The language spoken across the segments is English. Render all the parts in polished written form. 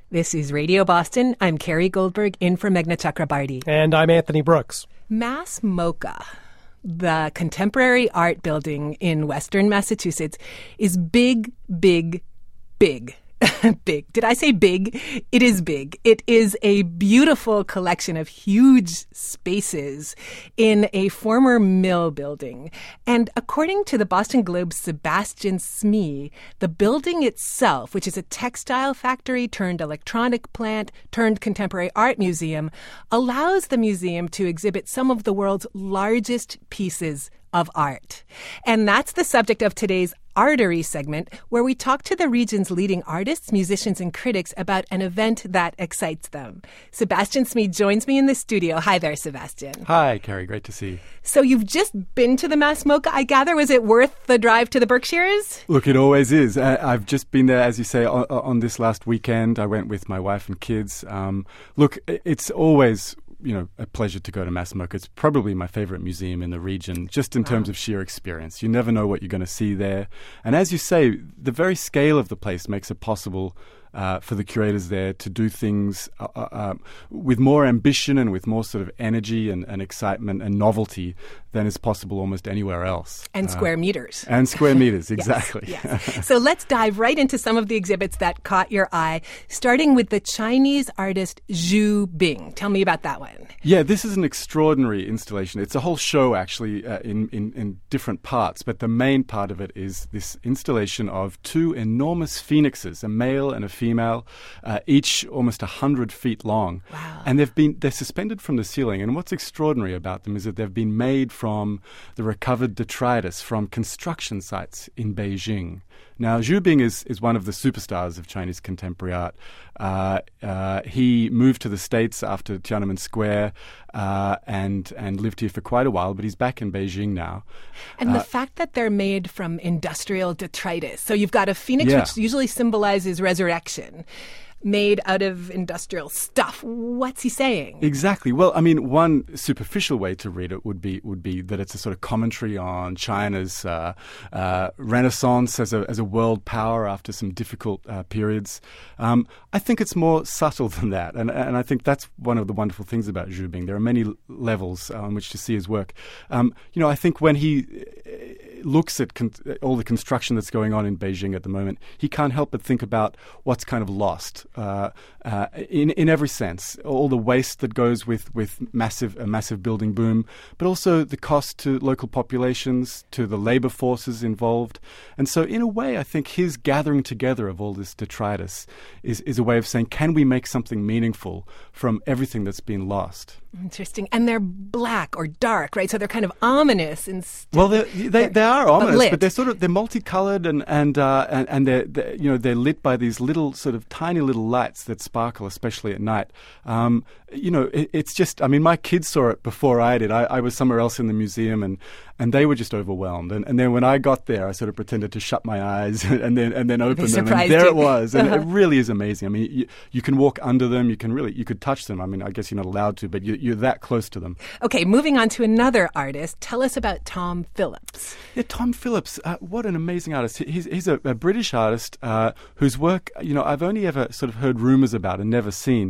This is Radio Boston. I'm Carrie Goldberg in for Meghna Chakrabarty. And I'm Anthony Brooks. Mass MoCA, the contemporary art building in Western Massachusetts, is big, big, big. Big. Did I say big? It is big. It is a beautiful collection of huge spaces in a former mill building. And according to the Boston Globe's Sebastian Smee, the building itself, which is a textile factory turned electronic plant turned contemporary art museum, allows the museum to exhibit some of the world's largest pieces of art. And that's the subject of today's Artery segment, where we talk to the region's leading artists, musicians, and critics about an event that excites them. Sebastian Smee joins me in the studio. Hi there, Sebastian. Hi, Carrie. Great to see you. So you've just been to the Mass MoCA, I gather. Was it worth the drive to the Berkshires? Look, it always is. I've just been there, as you say, on this last weekend. I went with my wife and kids. Look, it's always a pleasure to go to Mass MoCA. It's probably my favorite museum in the region, just in terms of sheer experience. You never know what you're going to see there. And as you say, the very scale of the place makes it possible for the curators there to do things with more ambition and with more sort of energy and excitement and novelty than is possible almost anywhere else. And square meters. And square meters, exactly. Yes. So let's dive right into some of the exhibits that caught your eye, starting with the Chinese artist Zhu Bing. Tell me about that one. Yeah, this is an extraordinary installation. It's a whole show, actually, in different parts, but the main part of it is this installation of two enormous phoenixes, a male and a female, each almost 100 feet long. Wow. And they're suspended from the ceiling. And what's extraordinary about them is that they've been made from the recovered detritus from construction sites in Beijing. Now, Zhu Bing is one of the superstars of Chinese contemporary art. He moved to the States after Tiananmen Square and lived here for quite a while, but he's back in Beijing now. And the fact that they're made from industrial detritus. So you've got a phoenix, which usually symbolizes resurrection, made out of industrial stuff. What's he saying? Exactly. Well, I mean, one superficial way to read it would be that it's a sort of commentary on China's renaissance as a world power after some difficult periods. I think it's more subtle than that, and I think that's one of the wonderful things about Zhu Bing. There are many levels on which to see his work. I think when he looks at all the construction that's going on in Beijing at the moment, he can't help but think about what's kind of lost in every sense. All the waste that goes with a massive building boom, but also the cost to local populations, to the labor forces involved. And so in a way, I think his gathering together of all this detritus is a way of saying, can we make something meaningful from everything that's been lost? Interesting. And they're black or dark, right? So they're kind of ominous. Well, they are ominous, but they're multicolored and they're lit by these little sort of tiny little lights that sparkle, especially at night. It's just, I mean, my kids saw it before I did. I was somewhere else in the museum and they were just overwhelmed. And then when I got there, I sort of pretended to shut my eyes and then open them, and there it was. And it really is amazing. I mean, you can walk under them. You could touch them. I mean, I guess you're not allowed to, but you're that close to them. Okay, moving on to another artist. Tell us about Tom Phillips. Yeah, Tom Phillips. What an amazing artist. He's a British artist whose work, I've only ever sort of heard rumors about and never seen.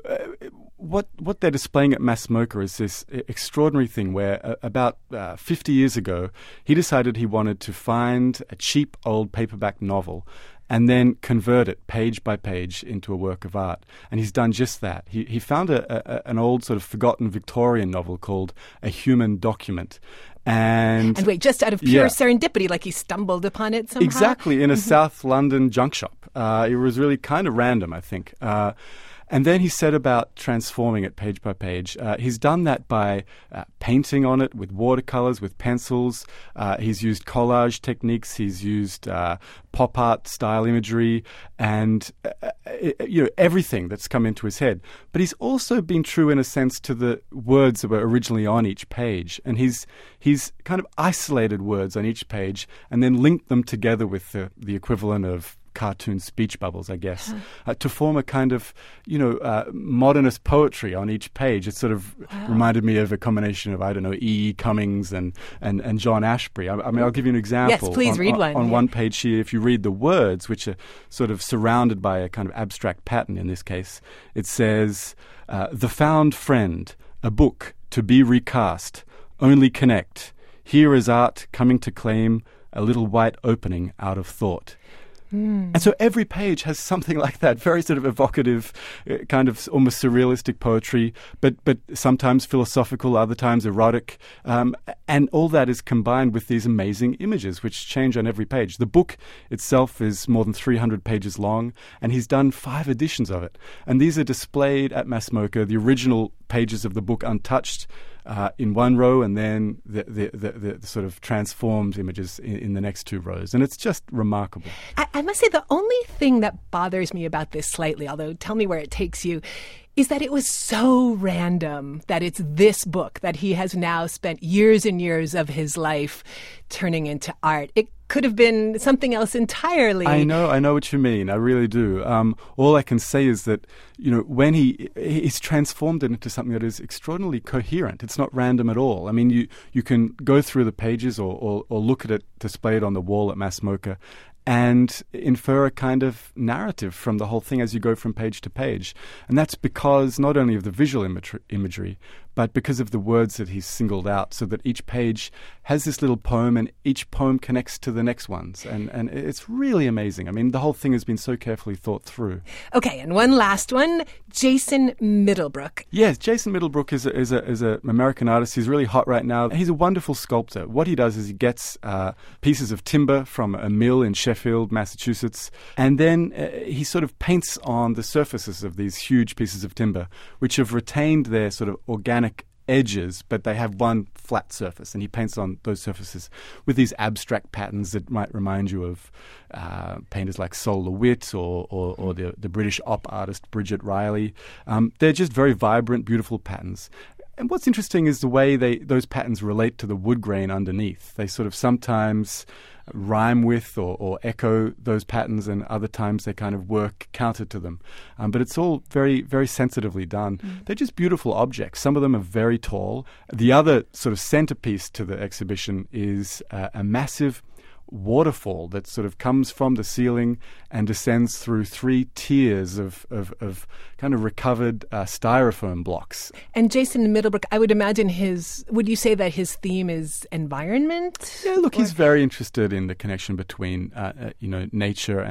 What they're displaying at Mass MoCA is this extraordinary thing where about 50 years ago, he decided he wanted to find a cheap old paperback novel and then convert it page by page into a work of art. And he's done just that. He found an old sort of forgotten Victorian novel called A Human Document. And wait, just out of pure serendipity, like he stumbled upon it somehow? Exactly, in a South London junk shop. It was really kind of random, I think. And then he set about transforming it page by page. He's done that by painting on it with watercolors, with pencils. He's used collage techniques. He's used pop art style imagery and everything that's come into his head. But he's also been true in a sense to the words that were originally on each page. And he's kind of isolated words on each page and then linked them together with the equivalent of cartoon speech bubbles, I guess, to form a kind of, modernist poetry on each page. It sort of reminded me of a combination of, E. Cummings and John Ashbery. I mean, I'll give you an example. Yes, please read one. On one page here, if you read the words, which are sort of surrounded by a kind of abstract pattern in this case, it says, "The Found Friend, a book to be recast, only connect. Here is art coming to claim a little white opening out of thought." And so every page has something like that, very sort of evocative, kind of almost surrealistic poetry, but sometimes philosophical, other times erotic. And all that is combined with these amazing images, which change on every page. The book itself is more than 300 pages long, and he's done 5 editions of it. And these are displayed at MASMOCA, the original pages of the book untouched, in one row, and then the sort of transformed images in the next 2 rows. And it's just remarkable. I must say the only thing that bothers me about this slightly, although tell me where it takes you, is that it was so random that it's this book that he has now spent years and years of his life turning into art. It could have been something else entirely. I know what you mean. I really do. All I can say is that, when he's transformed it into something that is extraordinarily coherent. It's not random at all. I mean, you can go through the pages or look at it displayed on the wall at MASMOCA and infer a kind of narrative from the whole thing as you go from page to page. And that's because not only of the visual imagery, but because of the words that he's singled out, so that each page has this little poem and each poem connects to the next ones. And it's really amazing. I mean, the whole thing has been so carefully thought through. Okay, and one last one, Jason Middlebrook. Yes, Jason Middlebrook is an American artist. He's really hot right now. He's a wonderful sculptor. What he does is he gets pieces of timber from a mill in Sheffield, Massachusetts, and then he sort of paints on the surfaces of these huge pieces of timber, which have retained their sort of organic edges, but they have one flat surface, and he paints on those surfaces with these abstract patterns that might remind you of painters like Sol LeWitt or the British op artist Bridget Riley. They're just very vibrant, beautiful patterns. And what's interesting is the way those patterns relate to the wood grain underneath. They sort of sometimes rhyme with or echo those patterns, and other times they kind of work counter to them. But it's all very, very sensitively done. They're just beautiful objects. Some of them are very tall. The other sort of centerpiece to the exhibition is a massive waterfall that sort of comes from the ceiling and descends through 3 tiers of kind of recovered styrofoam blocks. And Jason Middlebrook, I would imagine would you say that his theme is environment? Yeah, look, he's very interested in the connection between nature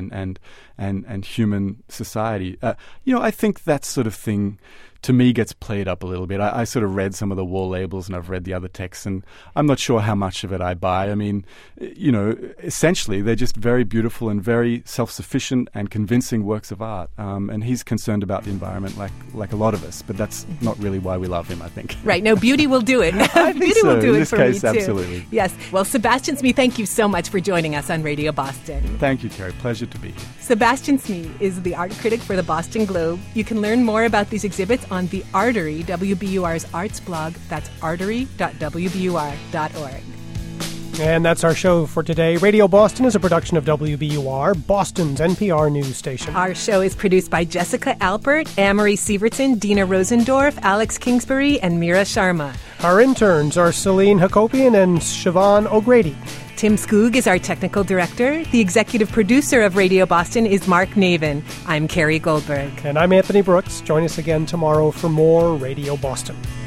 and human society. I think that sort of thing to me gets played up a little bit. I sort of read some of the wall labels and I've read the other texts, and I'm not sure how much of it I buy. I mean, essentially they're just very beautiful and very self-sufficient and convincing works of art. And he's concerned about the environment like a lot of us, but that's not really why we love him, I think. Right. No, beauty will do it. I think beauty so. will do in it this for case, me too. absolutely. Yes. Well, Sebastian Smee, thank you so much for joining us on Radio Boston. Thank you, Terry. Pleasure to be here. Sebastian Smee is the art critic for the Boston Globe. You can learn more about these exhibits on the Artery, WBUR's arts blog. That's artery.wbur.org. And that's our show for today. Radio Boston is a production of WBUR, Boston's NPR news station. Our show is produced by Jessica Alpert, Amory Sievertson, Dina Rosendorf, Alex Kingsbury, and Mira Sharma. Our interns are Celine Hakopian and Siobhan O'Grady. Tim Skoog is our technical director. The executive producer of Radio Boston is Mark Navin. I'm Carrie Goldberg. And I'm Anthony Brooks. Join us again tomorrow for more Radio Boston.